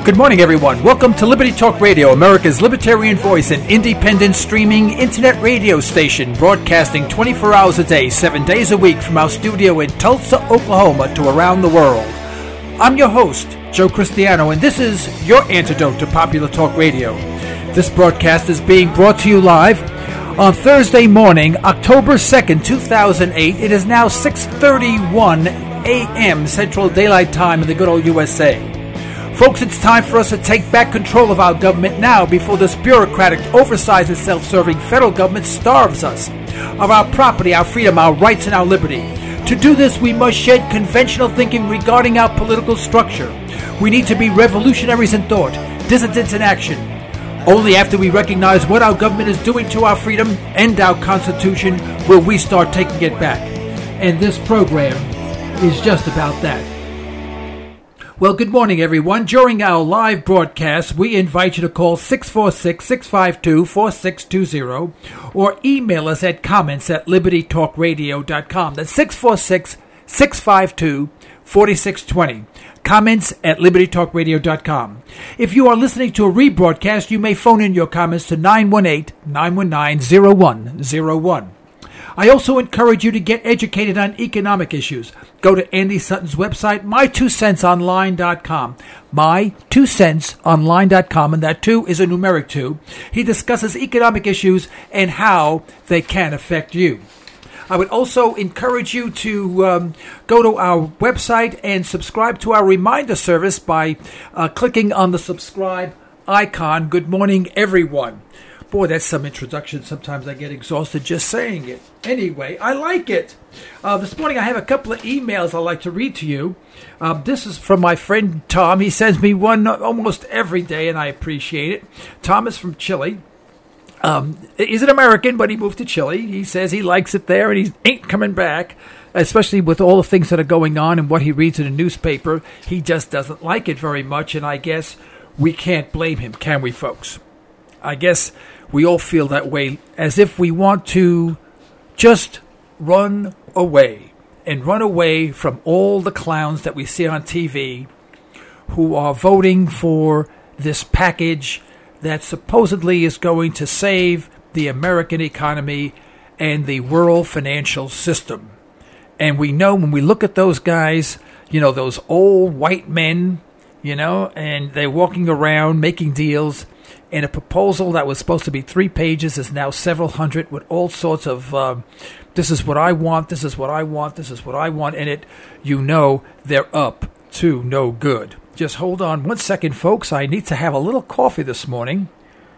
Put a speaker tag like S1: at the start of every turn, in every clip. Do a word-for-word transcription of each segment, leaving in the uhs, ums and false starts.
S1: Good morning, everyone. Welcome to Liberty Talk Radio, America's libertarian voice and independent streaming internet radio station, broadcasting twenty-four hours a day, seven days a week from our studio in Tulsa, Oklahoma, to around the world. I'm your host, Joe Cristiano, and this is your antidote to popular talk radio. This broadcast is being brought to you live on Thursday morning, October second, two thousand eight. It is now six thirty-one a.m. Central Daylight Time in the good old U S A. Folks, it's time for us to take back control of our government now before this bureaucratic, oversized and self-serving federal government starves us of our property, our freedom, our rights, and our liberty. To do this, we must shed conventional thinking regarding our political structure. We need to be revolutionaries in thought, dissidents in action. Only after we recognize what our government is doing to our freedom and our Constitution will we start taking it back. And this program is just about that. Well, good morning, everyone. During our live broadcast, we invite you to call six four six, six five two, four six two zero or email us at comments at liberty talk radio dot com. That's six four six, six five two, four six two zero. Comments at liberty talk radio dot com. If you are listening to a rebroadcast, you may phone in your comments to nine one eight, nine one nine, zero one zero one. I also encourage you to get educated on economic issues. Go to Andy Sutton's website, my two cents online dot com. my two cents online dot com, and that two is a numeric two. He discusses economic issues and how they can affect you. I would also encourage you to um, go to our website and subscribe to our reminder service by uh, clicking on the subscribe icon. Good morning, everyone. Boy, that's some introduction. Sometimes I get exhausted just saying it. Anyway, I like it. Uh, this morning I have a couple of emails I'd like to read to you. Um, this is from my friend Tom. He sends me one almost every day, and I appreciate it. Tom is from Chile. Um, he's an American, but he moved to Chile. He says he likes it there, and he ain't coming back, especially with all the things that are going on and what he reads in the newspaper. He just doesn't like it very much, and I guess we can't blame him, can we, folks? I guess we all feel that way, as if we want to just run away and run away from all the clowns that we see on T V who are voting for this package that supposedly is going to save the American economy and the world financial system. And we know when we look at those guys, you know, those old white men, you know, and they're walking around making deals. And a proposal that was supposed to be three pages is now several hundred with all sorts of, um, this is what I want, this is what I want, this is what I want in it. You know they're up to no good. Just hold on one second, folks. I need to have a little coffee this morning.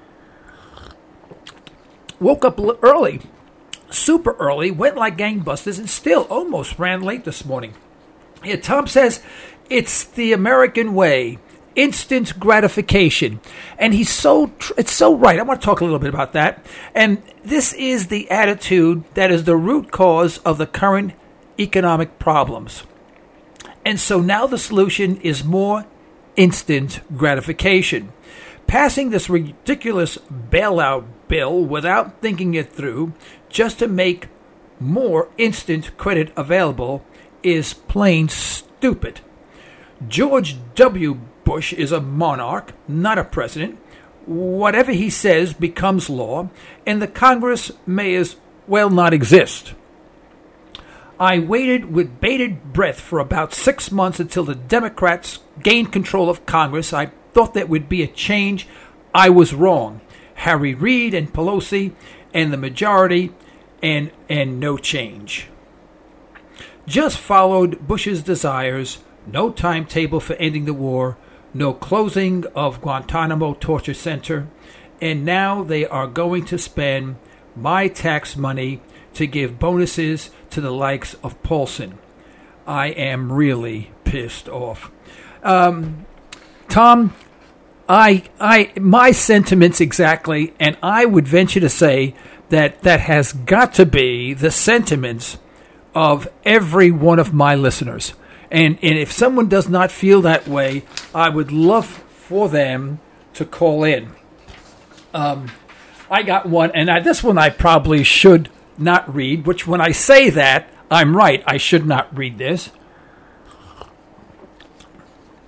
S1: Woke up early, super early, went like gangbusters, and still almost ran late this morning. Here, Tom says, it's the American way. Instant gratification. And he's so, tr- it's so right. I want to talk a little bit about that. And this is the attitude that is the root cause of the current economic problems. And so now the solution is more instant gratification. Passing this ridiculous bailout bill without thinking it through, just to make more instant credit available, is plain stupid. George W. Bush is a monarch, not a president. Whatever he says becomes law, and the Congress may as well not exist. I waited with bated breath for about six months until the Democrats gained control of Congress. I thought that would be a change. I was wrong. Harry Reid and Pelosi and the majority, and and no change. Just followed Bush's desires. No timetable for ending the war, no closing of Guantanamo Torture Center, and now they are going to spend my tax money to give bonuses to the likes of Paulson. I am really pissed off. Um, Tom, I, I, my sentiments exactly, and I would venture to say that that has got to be the sentiments of every one of my listeners. And and if someone does not feel that way, I would love for them to call in. Um, I got one, and I, this one I probably should not read, which when I say that, I'm right. I should not read this.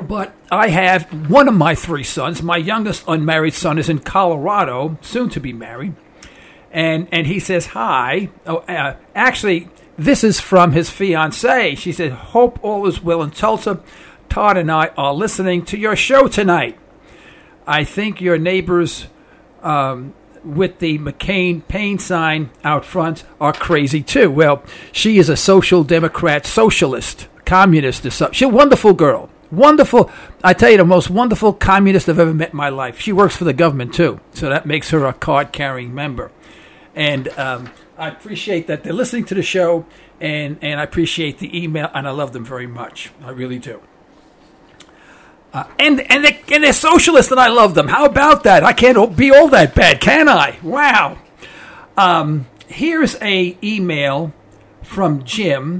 S1: But I have one of my three sons. My youngest unmarried son is in Colorado, soon to be married. And and he says, hi. Oh, uh, actually, this is from his fiancée. She said, hope all is well in Tulsa. Todd and I are listening to your show tonight. I think your neighbors um, with the McCain Pain sign out front are crazy too. Well, she is a social democrat, socialist, communist or something. She's a wonderful girl. Wonderful. I tell you, the most wonderful communist I've ever met in my life. She works for the government too, so that makes her a card-carrying member. And um, I appreciate that they're listening to the show, and, and I appreciate the email, and I love them very much. I really do. Uh, and and, they, and they're socialists, and I love them. How about that? I can't be all that bad, can I? Wow. Um, here's a email from Jim.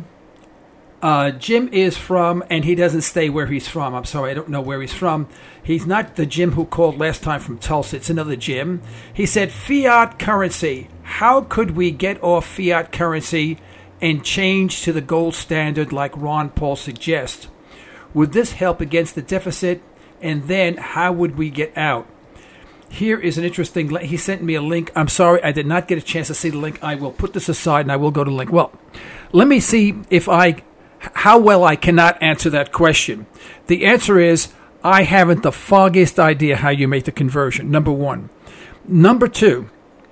S1: Uh, Jim is from, and he doesn't stay where he's from. I'm sorry, I don't know where he's from. He's not the Jim who called last time from Tulsa. It's another Jim. He said, fiat currency. How could we get off fiat currency and change to the gold standard like Ron Paul suggests? Would this help against the deficit? And then how would we get out? Here is an interesting link. He sent me a link. I'm sorry, I did not get a chance to see the link. I will put this aside and I will go to the link. Well, let me see if I... how well I cannot answer that question. The answer is, I haven't the foggiest idea how you make the conversion, number one. Number two,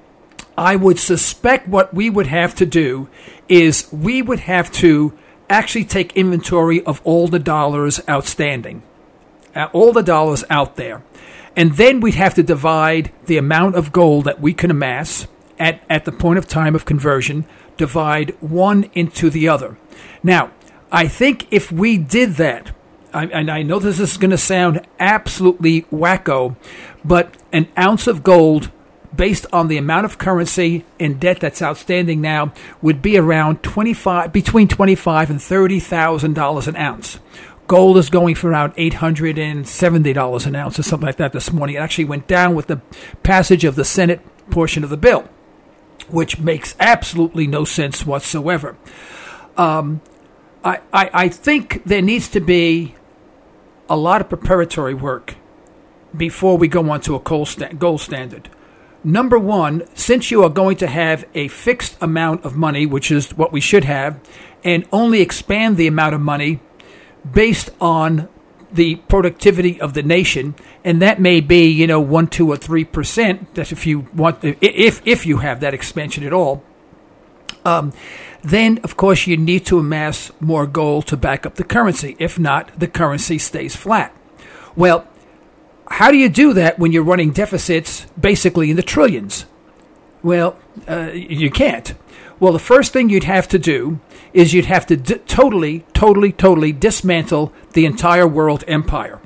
S1: I would suspect what we would have to do is we would have to actually take inventory of all the dollars outstanding, uh, all the dollars out there. And then we'd have to divide the amount of gold that we can amass at, at the point of time of conversion, divide one into the other. Now, I think if we did that, I, and I know this is going to sound absolutely wacko, but an ounce of gold based on the amount of currency and debt that's outstanding now would be around twenty-five, between twenty-five and thirty thousand dollars an ounce. Gold is going for around eight hundred and seventy dollars an ounce or something like that this morning. It actually went down with the passage of the Senate portion of the bill, which makes absolutely no sense whatsoever. Um, I, I, I think there needs to be a lot of preparatory work before we go on to a gold, sta- gold standard. Number one, since you are going to have a fixed amount of money, which is what we should have, and only expand the amount of money based on the productivity of the nation, and that may be, you know, one, two, or three percent. That's if you want, if if you have that expansion at all. Um, then, of course, you need to amass more gold to back up the currency. If not, the currency stays flat. Well, how do you do that when you're running deficits basically in the trillions? Well, uh, you can't. Well, the first thing you'd have to do is you'd have to d- totally, totally, totally dismantle the entire world empire.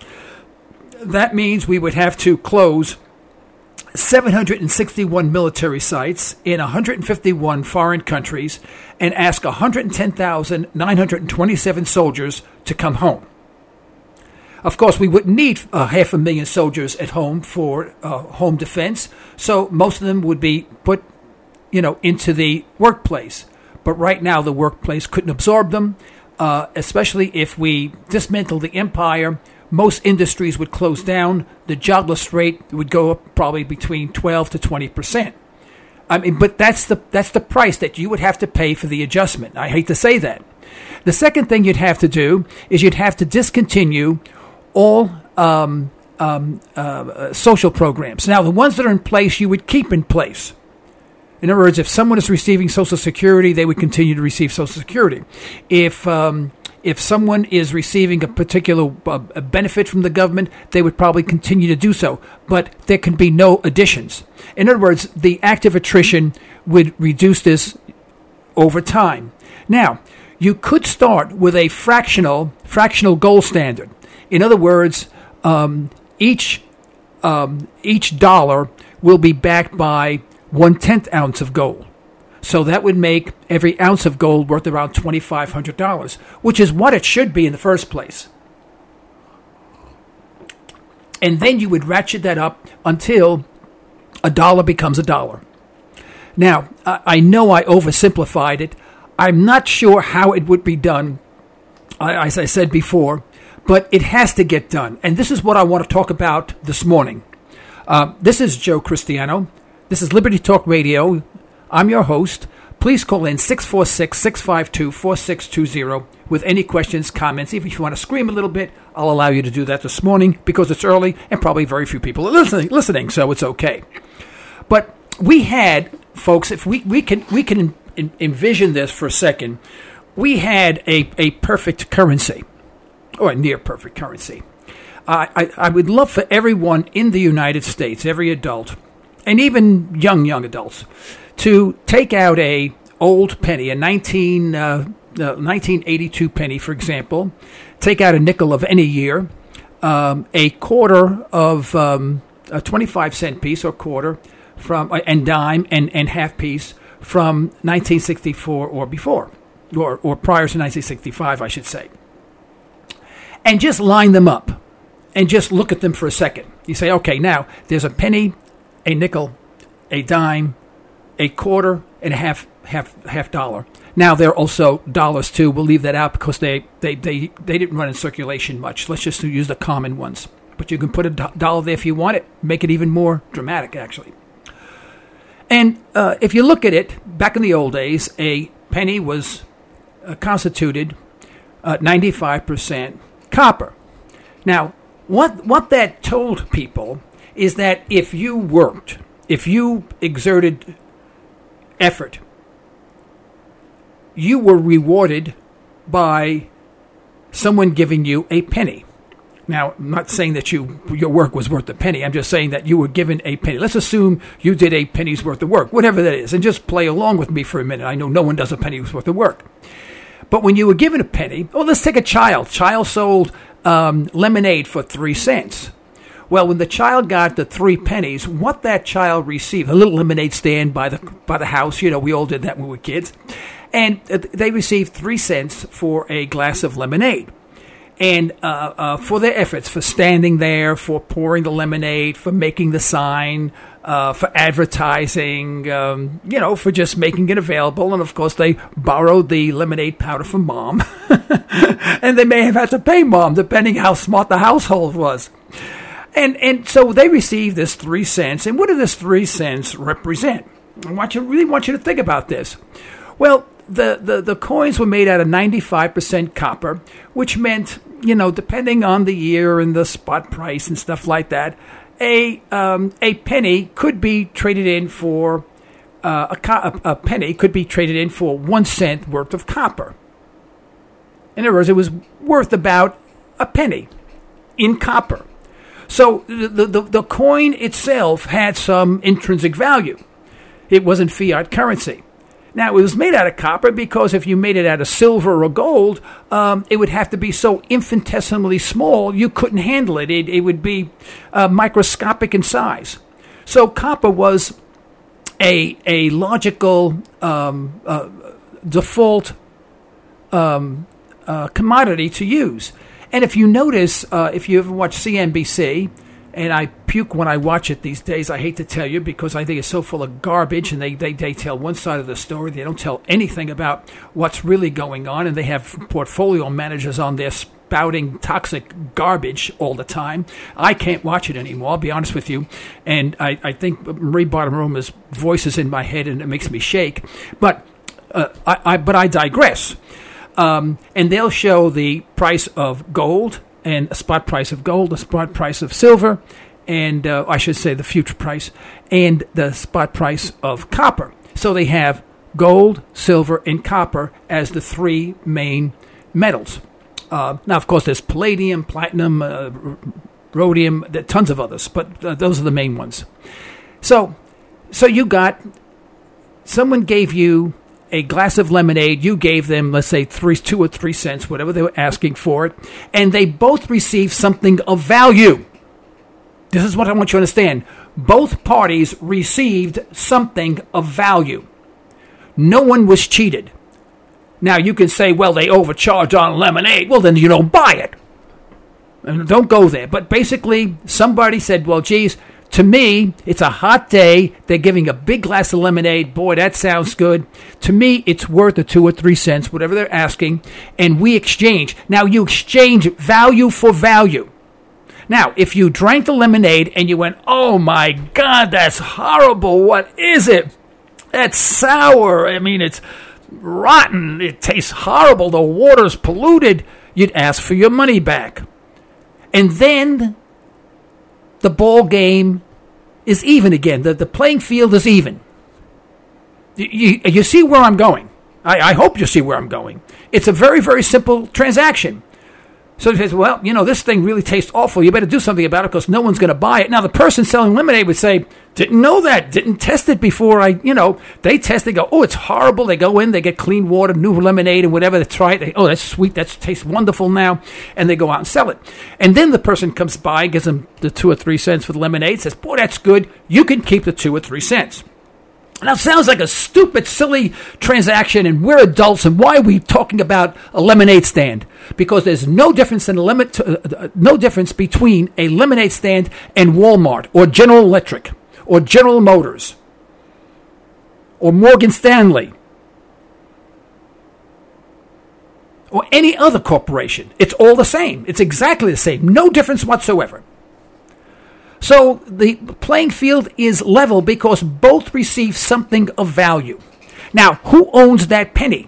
S1: That means we would have to close seven hundred sixty-one military sites in one hundred fifty-one foreign countries and ask one hundred ten thousand nine hundred twenty-seven soldiers to come home. Of course, we wouldn't need uh, half a million soldiers at home for uh, home defense, so most of them would be put, you know, into the workplace. But right now, the workplace couldn't absorb them, uh, especially if we dismantle the empire. Most industries would close down. The jobless rate would go up probably between twelve to twenty percent. I mean, but that's the that's the price that you would have to pay for the adjustment. I hate to say that. The second thing you'd have to do is you'd have to discontinue all um, um, uh, social programs. Now, the ones that are in place, you would keep in place. In other words, if someone is receiving Social Security, they would continue to receive Social Security. If um, if someone is receiving a particular uh, benefit from the government, they would probably continue to do so. But there can be no additions. In other words, the active attrition would reduce this over time. Now, you could start with a fractional fractional gold standard. In other words, um, each um, each dollar will be backed by one-tenth ounce of gold. So that would make every ounce of gold worth around twenty-five hundred dollars, which is what it should be in the first place. And then you would ratchet that up until a dollar becomes a dollar. Now, I know I oversimplified it. I'm not sure how it would be done, as I said before, but it has to get done. And this is what I want to talk about this morning. Uh, this is Joe Cristiano. This is Liberty Talk Radio. I'm your host. Please call in six four six, six five two, four six two zero with any questions, comments. Even if you want to scream a little bit, I'll allow you to do that this morning because it's early and probably very few people are listening, listening so it's okay. But we had, folks, if we, we can we can envision this for a second, we had a, a perfect currency, or a near perfect currency. Uh, I, I would love for everyone in the United States, every adult, and even young, young adults, to take out a old penny, a nineteen, uh, uh, nineteen eighty-two penny, for example, take out a nickel of any year, um, a quarter of um, a twenty-five cent piece or quarter from, uh, and dime and, and half piece from nineteen sixty-four or before, or, or prior to nineteen sixty-five, I should say, and just line them up. And just look at them for a second. You say, okay, now there's a penny, a nickel, a dime, a quarter, and a half half half dollar. Now there are also dollars too. We'll leave that out because they they, they, they didn't run in circulation much. Let's just use the common ones. But you can put a do- dollar there if you want it. Make it even more dramatic, actually. And uh, if you look at it, back in the old days, a penny was uh, constituted uh, ninety-five percent copper. Now, What what that told people is that if you worked, if you exerted effort, you were rewarded by someone giving you a penny. Now, I'm not saying that you your work was worth a penny. I'm just saying that you were given a penny. Let's assume you did a penny's worth of work, whatever that is, and just play along with me for a minute. I know no one does a penny's worth of work. But when you were given a penny, oh, let's take a child. Child sold Um, lemonade for three cents. Well, when the child got the three pennies, what that child received, a little lemonade stand by the by the house, you know, we all did that when we were kids, and uh, they received three cents for a glass of lemonade. And uh, uh, for their efforts, for standing there, for pouring the lemonade, for making the sign, uh, for advertising, um, you know, for just making it available. And, of course, they borrowed the lemonade powder from Mom. And they may have had to pay Mom, depending how smart the household was. And and so they received this three cents. And what does this three cents represent? I want you, really want you to think about this. Well, The, the, the coins were made out of ninety-five percent copper, which meant, you know, depending on the year and the spot price and stuff like that, a um, a penny could be traded in for, uh, a, co- a penny could be traded in for one cent worth of copper. In other words, it was worth about a penny in copper. So the, the, the coin itself had some intrinsic value. It wasn't fiat currency. Now, it was made out of copper because if you made it out of silver or gold, um, it would have to be so infinitesimally small you couldn't handle it. It, it would be uh, microscopic in size. So copper was a a logical um, uh, default um, uh, commodity to use. And if you notice, uh, if you ever watch C N B C, and I puke when I watch it these days, I hate to tell you, because I think it's so full of garbage, and they, they, they tell one side of the story. They don't tell anything about what's really going on, and they have portfolio managers on there spouting toxic garbage all the time. I can't watch it anymore, I'll be honest with you. And I, I think Marie Bartiromo's voice is in my head, and it makes me shake. But uh, I, I but I digress. Um, and they'll show the price of gold, and a spot price of gold, a spot price of silver, and uh, I should say the future price, and the spot price of copper. So they have gold, silver, and copper as the three main metals. Uh, now, of course, there's palladium, platinum, uh, rhodium, there are tons of others, but uh, those are the main ones. So, so you got, someone gave you a glass of lemonade, you gave them, let's say, three, two or three cents, whatever they were asking for it, and they both received something of value. This is what I want you to understand. Both parties received something of value. No one was cheated. Now, you can say, well, they overcharged on lemonade. Well, then you don't buy it. And don't go there. But basically, somebody said, well, geez, To me, it's a hot day. They're giving a big glass of lemonade. Boy, that sounds good. To me, it's worth a two or three cents, whatever they're asking, and we exchange. Now, you exchange value for value. Now, if you drank the lemonade and you went, oh my God, that's horrible. What is it? That's sour. I mean, it's rotten. It tastes horrible. The water's polluted. You'd ask for your money back. And then the ball game is even again. The, the playing field is even. You, you, you see where I'm going. I, I hope you see where I'm going. It's a very, very simple transaction. So he says, well, you know, this thing really tastes awful. You better do something about it because no one's going to buy it. Now, the person selling lemonade would say, didn't know that, didn't test it before I, you know, they test, they go, oh, it's horrible. They go in, they get clean water, new lemonade and whatever. They try it. They, oh, that's sweet. That tastes wonderful now. And they go out and sell it. And then the person comes by, gives them the two or three cents for the lemonade, says, boy, that's good. You can keep the two or three cents. Now, it sounds like a stupid, silly transaction, and we're adults, and why are we talking about a lemonade stand? Because there's no difference in a limit, uh, no difference between a lemonade stand and Walmart, or General Electric, or General Motors, or Morgan Stanley, or any other corporation. It's all the same. It's exactly the same. No difference whatsoever. So the playing field is level because both receive something of value. Now, who owns that penny?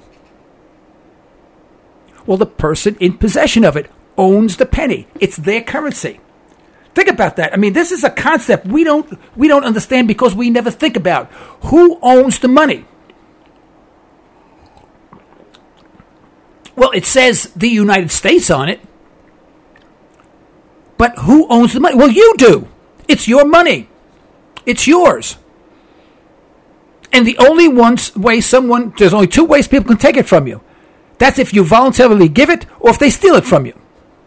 S1: Well, the person in possession of it owns the penny. It's their currency. Think about that. I mean, this is a concept we don't we don't understand because we never think about. Who owns the money? Well, it says the United States on it. But who owns the money? Well, you do. It's your money. It's yours. And the only one way someone, there's only two ways people can take it from you. That's if you voluntarily give it or if they steal it from you.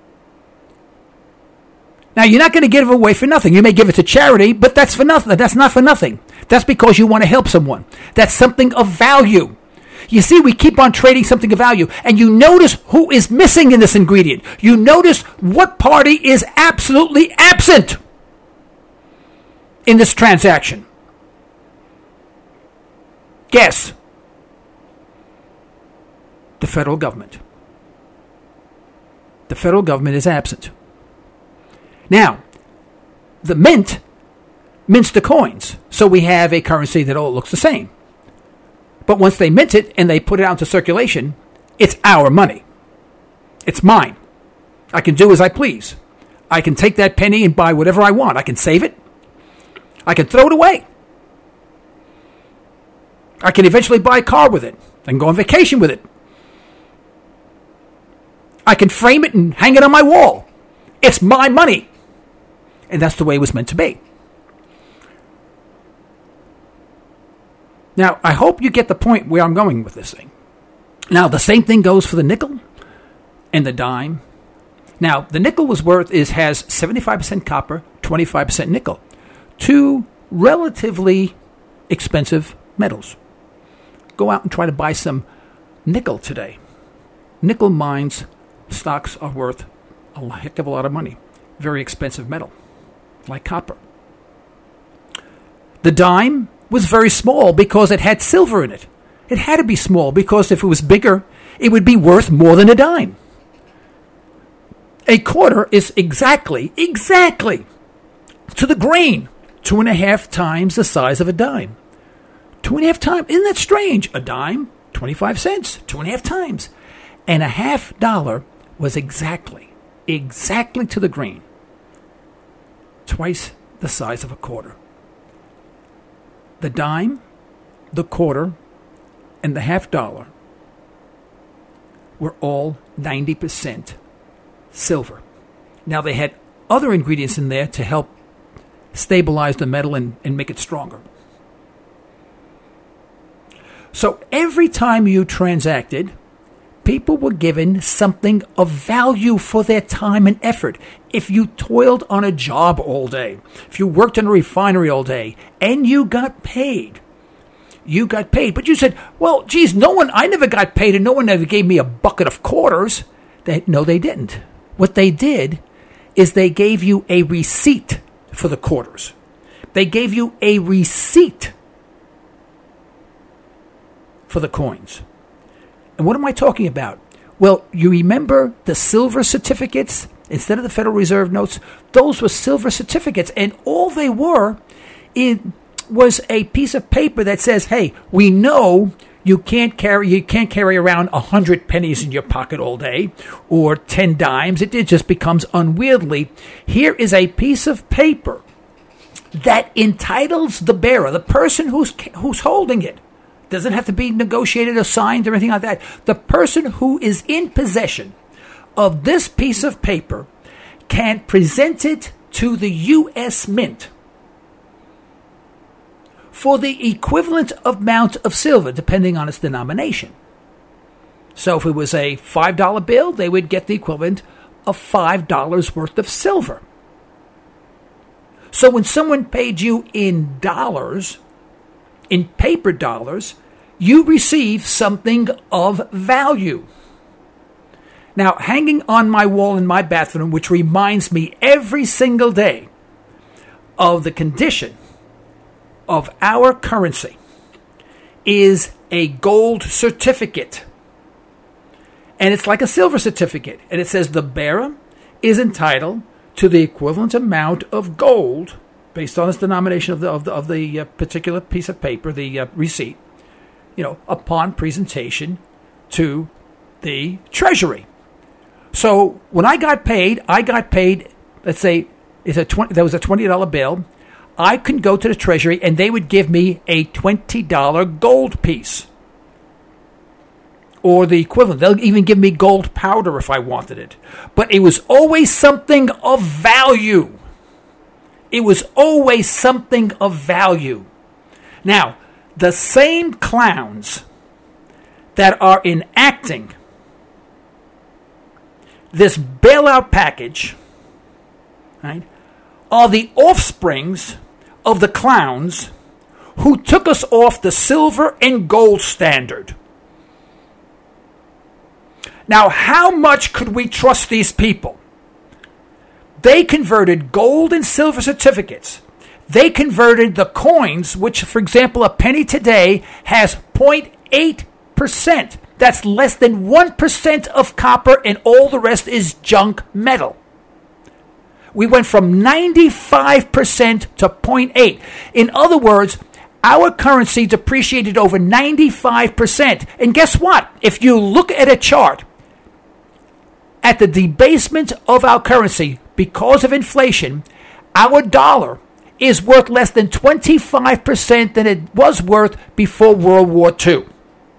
S1: Now, you're not going to give it away for nothing. You may give it to charity, but that's for nothing. That's not for nothing. That's because you want to help someone. That's something of value. You see, we keep on trading something of value. And you notice who is missing in this ingredient. You notice what party is absolutely absent in this transaction. Guess. The federal government. The federal government is absent. Now, the mint mints the coins. So we have a currency that all looks the same. But once they mint it and they put it out into circulation, it's our money. It's mine. I can do as I please. I can take that penny and buy whatever I want. I can save it. I can throw it away. I can eventually buy a car with it. I can go on vacation with it. I can frame it and hang it on my wall. It's my money. And that's the way it was meant to be. Now, I hope you get the point where I'm going with this thing. Now, the same thing goes for the nickel and the dime. Now, the nickel was worth is has seventy-five percent copper, twenty-five percent nickel. Two relatively expensive metals. Go out and try to buy some nickel today. Nickel mines stocks are worth a heck of a lot of money. Very expensive metal, like copper. The dime was very small because it had silver in it. It had to be small because if it was bigger, it would be worth more than a dime. A quarter is exactly, exactly, to the grain, two and a half times the size of a dime. Two and a half times. Isn't that strange? A dime, twenty-five cents, two and a half times. And a half dollar was exactly, exactly to the grain, twice the size of a quarter. The dime, the quarter, and the half dollar were all ninety percent silver. Now, they had other ingredients in there to help stabilize the metal and, and make it stronger. So every time you transacted, people were given something of value for their time and effort. If you toiled on a job all day, if you worked in a refinery all day, and you got paid, you got paid. But you said, well, geez, no one, I never got paid and no one ever gave me a bucket of quarters. They, no, they didn't. What they did is they gave you a receipt for the quarters. They gave you a receipt for the coins. And what am I talking about? Well, you remember the silver certificates instead of the Federal Reserve notes? Those were silver certificates, and all they were it was a piece of paper that says, hey, we know you can't carry you can't carry around a hundred pennies in your pocket all day or ten dimes. It, it just becomes unwieldy. Here is a piece of paper that entitles the bearer, the person who's who's holding it. Doesn't have to be negotiated or signed or anything like that. The person who is in possession of this piece of paper can present it to the U S Mint for the equivalent amount of silver, depending on its denomination. So if it was a five dollar bill, they would get the equivalent of five dollars worth of silver. So when someone paid you in dollars, in paper dollars, you receive something of value. Now, hanging on my wall in my bathroom, which reminds me every single day of the condition of our currency, is a gold certificate. And it's like a silver certificate. And it says the bearer is entitled to the equivalent amount of gold based on its denomination of the of the, of the uh, particular piece of paper, the uh, receipt, you know, upon presentation to the Treasury. So when I got paid, I got paid, let's say, it's a twenty, there was a twenty dollar bill. I could go to the Treasury and they would give me a twenty dollar gold piece. Or the equivalent. They'll even give me gold powder if I wanted it. But it was always something of value. It was always something of value. Now, the same clowns that are enacting this bailout package, right, are the offsprings of the clowns who took us off the silver and gold standard. Now, how much could we trust these people? They converted gold and silver certificates. They converted the coins, which, for example, a penny today has zero point eight percent. That's less than one percent of copper, and all the rest is junk metal. We went from ninety-five percent to zero point eight. In other words, our currency depreciated over ninety-five percent. And guess what? If you look at a chart at the debasement of our currency because of inflation, our dollar is worth less than twenty-five percent than it was worth before World War Two.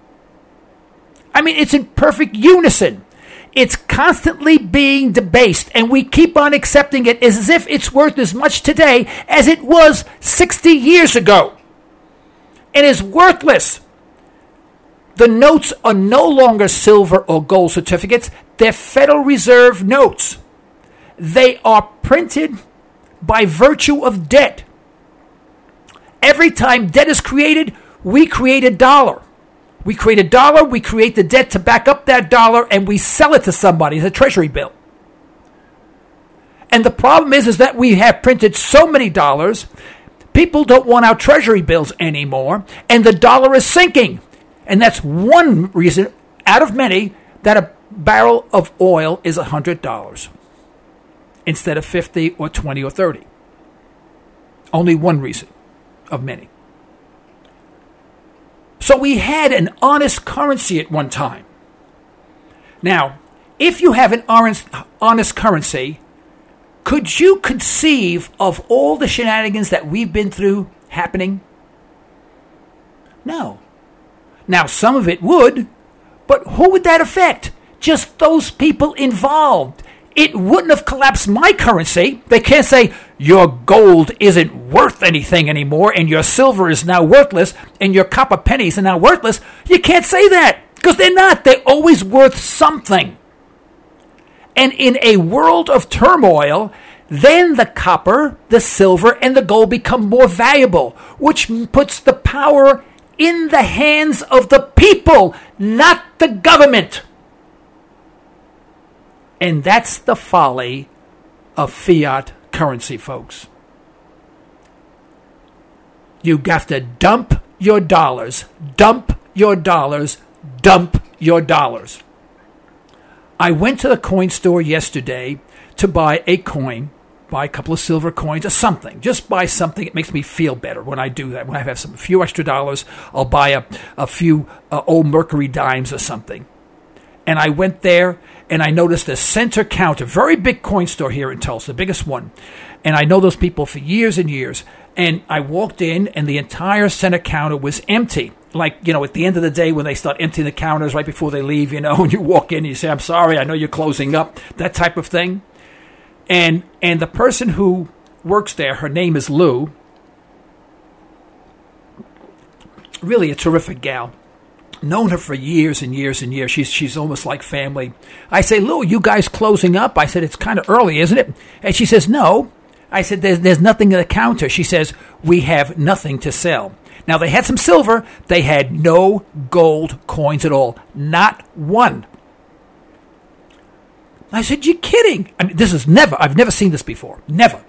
S1: I mean, it's in perfect unison. It's constantly being debased, and we keep on accepting it as if it's worth as much today as it was sixty years ago. It is worthless. The notes are no longer silver or gold certificates. They're Federal Reserve notes. They are printed by virtue of debt. Every time debt is created, we create a dollar. We create a dollar, we create the debt to back up that dollar, and we sell it to somebody as a treasury bill. And the problem is, is that we have printed so many dollars, people don't want our treasury bills anymore, and the dollar is sinking. And that's one reason out of many that a barrel of oil is one hundred dollars instead of fifty or twenty or thirty. Only one reason of many. So we had an honest currency at one time. Now, if you have an honest, honest currency, could you conceive of all the shenanigans that we've been through happening? No. Now, some of it would, but who would that affect? Just those people involved. It wouldn't have collapsed my currency. They can't say, your gold isn't worth anything anymore, and your silver is now worthless, and your copper pennies are now worthless. You can't say that, because they're not. They're always worth something. And in a world of turmoil, then the copper, the silver, and the gold become more valuable, which puts the power in the hands of the people, not the government. And that's the folly of fiat currency, folks. You have to dump your dollars, dump your dollars, dump your dollars. I went to the coin store yesterday to buy a coin, buy a couple of silver coins or something. Just buy something. It makes me feel better when I do that. When I have some a few extra dollars, I'll buy a, a few uh, old Mercury dimes or something. And I went there and I noticed a center counter, very big coin store here in Tulsa, the biggest one. And I know those people for years and years. And I walked in and the entire center counter was empty. Like, you know, at the end of the day when they start emptying the counters right before they leave, you know, and you walk in and you say, I'm sorry, I know you're closing up, that type of thing. And and the person who works there, her name is Lou. Really a terrific gal. Known her for years and years and years. She's she's almost like family. I say, Lou, you guys closing up? I said, it's kind of early, isn't it? And she says, no. I said, there's, there's nothing in the counter. She says, we have nothing to sell. Now, they had some silver. They had no gold coins at all. Not one. I said, you're kidding. I mean, this is never, I've never seen this before. Never.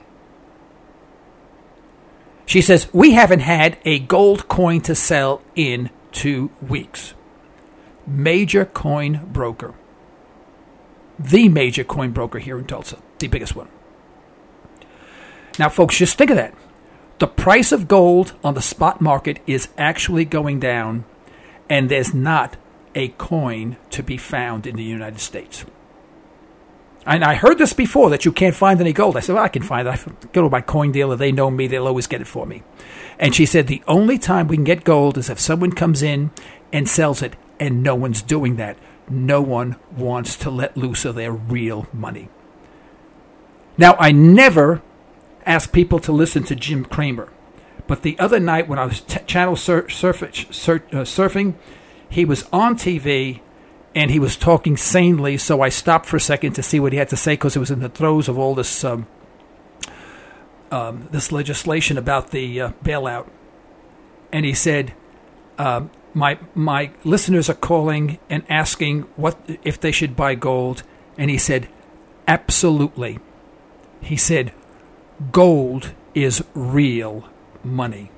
S1: She says, we haven't had a gold coin to sell in two weeks. Major coin broker. The major coin broker here in Tulsa. The biggest one. Now, folks, just think of that. The price of gold on the spot market is actually going down, and there's not a coin to be found in the United States. And I heard this before, that you can't find any gold. I said, well, I can find it. I go to my coin dealer. They know me. They'll always get it for me. And she said, the only time we can get gold is if someone comes in and sells it, and no one's doing that. No one wants to let loose of their real money. Now, I never ask people to listen to Jim Cramer. But the other night when I was t- channel sur- surf- sur- uh, surfing, he was on T V and he was talking sanely, so I stopped for a second to see what he had to say because it was in the throes of all this um, um, this legislation about the uh, bailout. And he said, uh, my my listeners are calling and asking what if they should buy gold. And he said, absolutely. He said, gold is real money.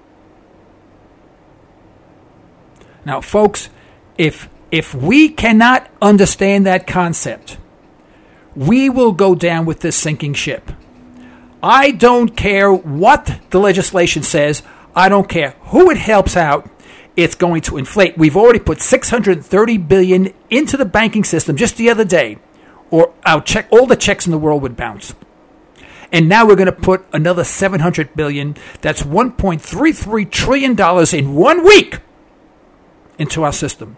S1: Now, folks, if if we cannot understand that concept, we will go down with this sinking ship. I don't care what the legislation says. I don't care who it helps out. It's going to inflate. We've already put six hundred thirty billion dollars into the banking system just the other day, or our check, all the checks in the world would bounce. And now we're going to put another seven hundred billion dollars, that's one point three three trillion dollars in one week, into our system.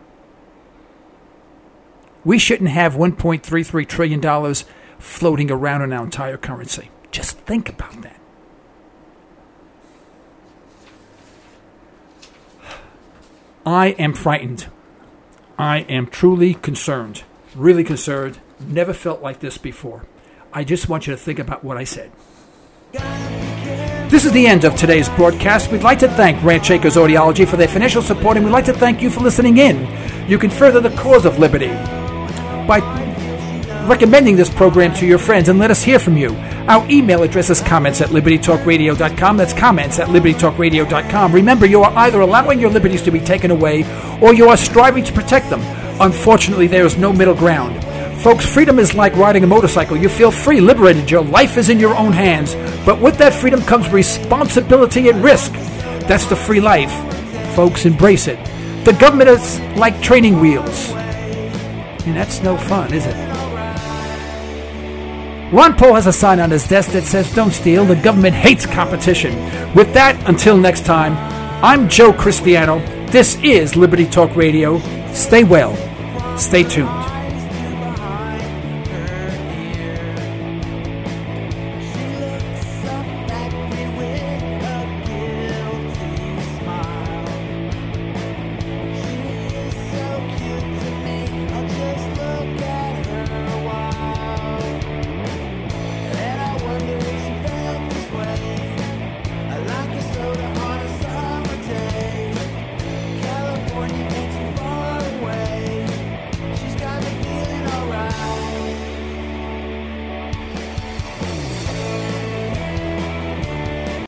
S1: We shouldn't have one point three three trillion dollars floating around in our entire currency. Just think about that. I am frightened. I am truly concerned, really concerned. Never felt like this before. I just want you to think about what I said. This is the end of today's broadcast. We'd like to thank Ranch Acres Audiology for their financial support, and we'd like to thank you for listening in. You can further the cause of liberty by recommending this program to your friends, and let us hear from you. Our email address is comments at liberty talk radio dot com. That's comments at liberty talk radio dot com. Remember, you are either allowing your liberties to be taken away or you are striving to protect them. Unfortunately, there is no middle ground. Folks, freedom is like riding a motorcycle. You feel free, liberated. Your life is in your own hands. But with that freedom comes responsibility and risk. That's the free life. Folks, embrace it. The government is like training wheels. And that's no fun, is it? Ron Paul has a sign on his desk that says, don't steal. The government hates competition. With that, until next time, I'm Joe Cristiano. This is Liberty Talk Radio. Stay well. Stay tuned.